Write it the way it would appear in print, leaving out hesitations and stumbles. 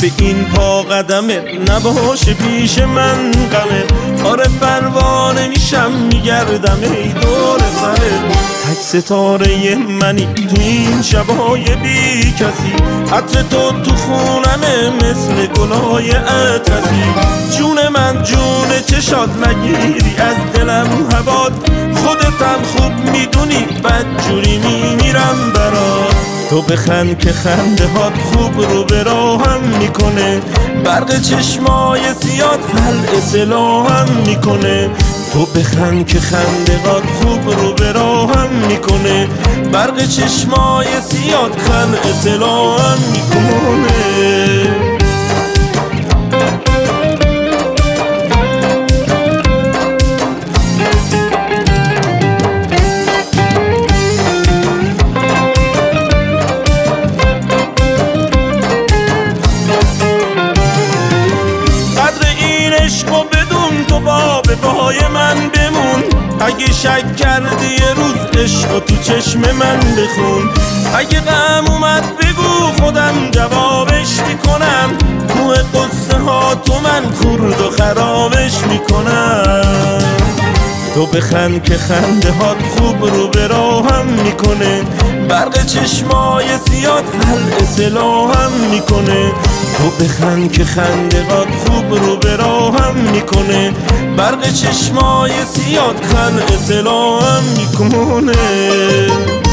به این پا قدمت نباشه پیش من غمت. آره پروانه میشم میگردم ای دور سرت. تک ستاره منی تو این شبای بی کسی، عطر تو خونمه مثل گلای عطسی. جون من جون چشات نگیری از دلم هوات، خودتم خوب میدونی بد جوری میمیرم برات. تو بخند که خنده هات خوب رو به راهم میکنه، برق چشمای سیاد خلع سلاحم میکنه. تو بخند که خنده هات خوب رو به راهم میکنه، برق چشمای سیاد خلع سلاحم میکنه. عشقو بدون تو به پای من بمون، اگه شک کردی یه روز عشقو تو چشم من بخون. اگه غم اومد بگو خودم جوابش میکنم، کوه قصه ها تو من خورد و خرابش میکنم. تو بخند که خنده هات خوب رو به راهم میکنه، برق چشمای سیاد خلع سلاحم میکنه. تو بخند که خنده هات خوب رو به راهم میکنه، برق چشمای سیاد خلع سلاحم میکنه.